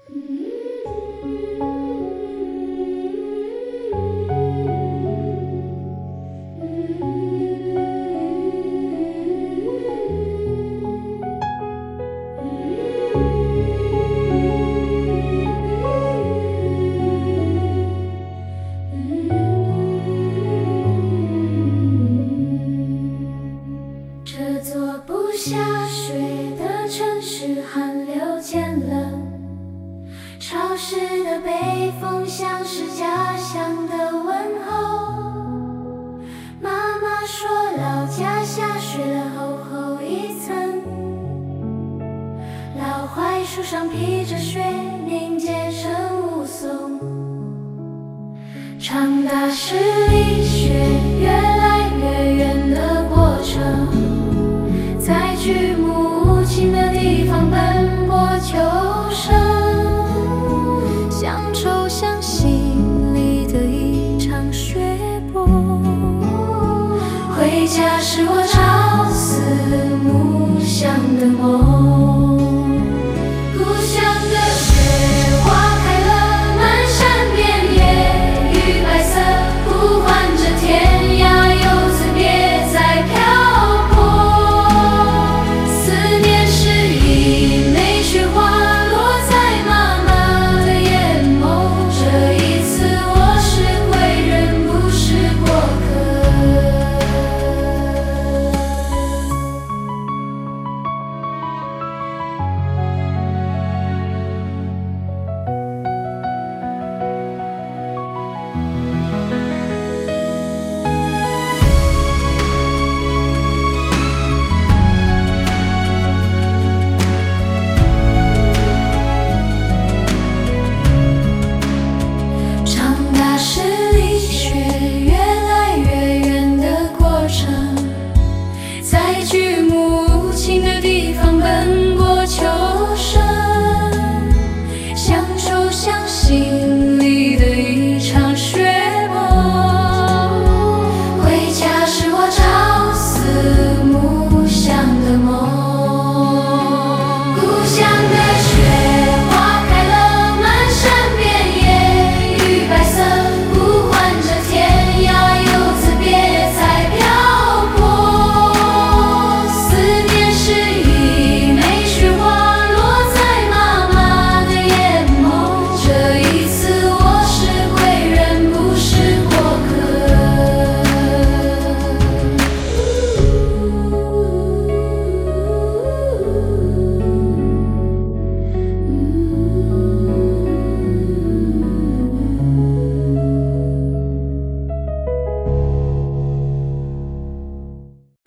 这座不下雪的城市，寒流渐冷，潮湿的北风像是家乡的问候。妈妈说老家下雪了厚厚一层，老槐树上披着雪，凝结成雾凇。长大时离雪越来越远的过程，在举目无亲的地方奔波求生，乡愁像心里的一场雪波。回家是我